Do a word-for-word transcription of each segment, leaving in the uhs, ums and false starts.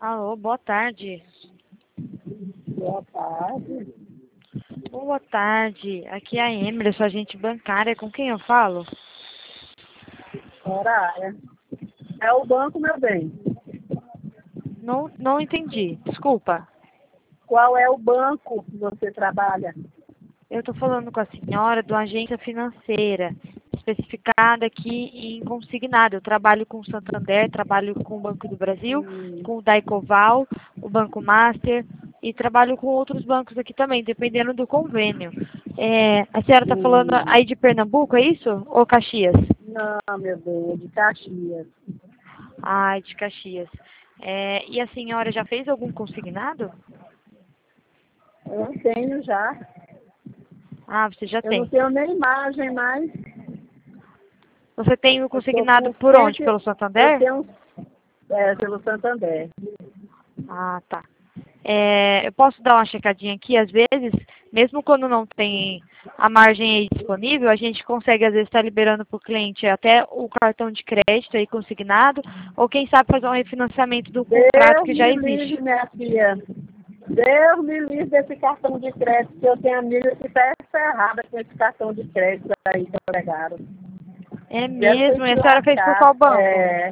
Alô, boa tarde. Boa tarde. Boa tarde. Aqui é a Emily, sua agente bancária. Com quem eu falo? Soraya. É o banco, meu bem. Não, não entendi. Desculpa. Qual é o banco que você trabalha? Eu estou falando com a senhora de uma agência financeira, especificada aqui em consignado. Eu trabalho com o Santander, trabalho com o Banco do Brasil, Hum, com o Daicoval, o Banco Master e trabalho com outros bancos aqui também, dependendo do convênio. É, a senhora está falando hum. aí de Pernambuco, é isso? Ou Caxias? Não, meu bem, é de Caxias. Ai, de Caxias. É, e a senhora já fez algum consignado? Eu não tenho já. Ah, você já Eu não tem. tenho nem imagem mais. Você tem o Eu estou consignado com por onde? cento... Pelo Eu Santander? tenho é, pelo Santander. Ah, tá. É, eu posso dar uma checadinha aqui, às vezes, mesmo quando não tem a margem aí disponível, a gente consegue, às vezes, estar liberando para o cliente até o cartão de crédito aí consignado, ou quem sabe fazer um refinanciamento do contrato Deus que já me existe. livre, minha filha. Deus me livre desse cartão de crédito, que eu tenho amiga que está ferrada com esse cartão de crédito aí que pegaram. É Deve ter mesmo? E que a senhora fez por qual lascar. banco? É,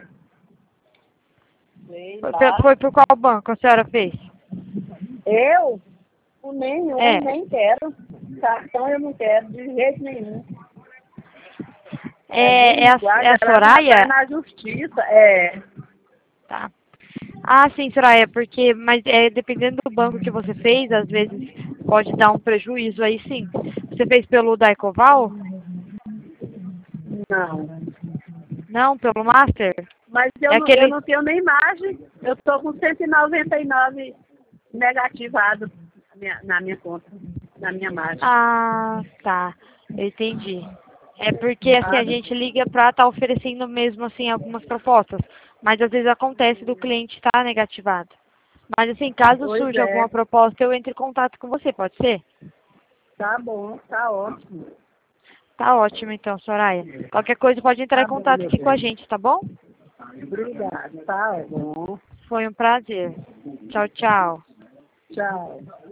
sei Foi, pe- lá. foi por qual banco a senhora fez? Eu? Por nenhum, É. nem quero. Cartão eu não quero, de jeito nenhum. É É, é, Deus a, é guarda, a ela já está Soraya? na justiça. É, Tá. Ah, sim, Soraya, porque, mas é, dependendo do banco que você fez, às vezes pode dar um prejuízo aí, sim. Você fez pelo Daicoval? não. Não, pelo Master? Mas eu É não, eu aquele... não tenho nem imagem. Eu estou com cento e noventa e nove negativado na minha, na minha conta, na minha margem. Ah, tá. Eu entendi. É porque, assim, a Sabe? gente liga pra estar oferecendo mesmo, assim, algumas propostas. Mas às vezes acontece do cliente estar negativado. Mas, assim, caso Pois surja é. alguma proposta, eu entre em contato com você, pode ser? Tá bom, tá ótimo. Tá ótimo, então, Soraya. Qualquer coisa pode entrar em Tá bom, contato meu aqui com a bem. gente, tá bom? Obrigada, tá bom. Foi um prazer. Tchau, tchau. Tchau.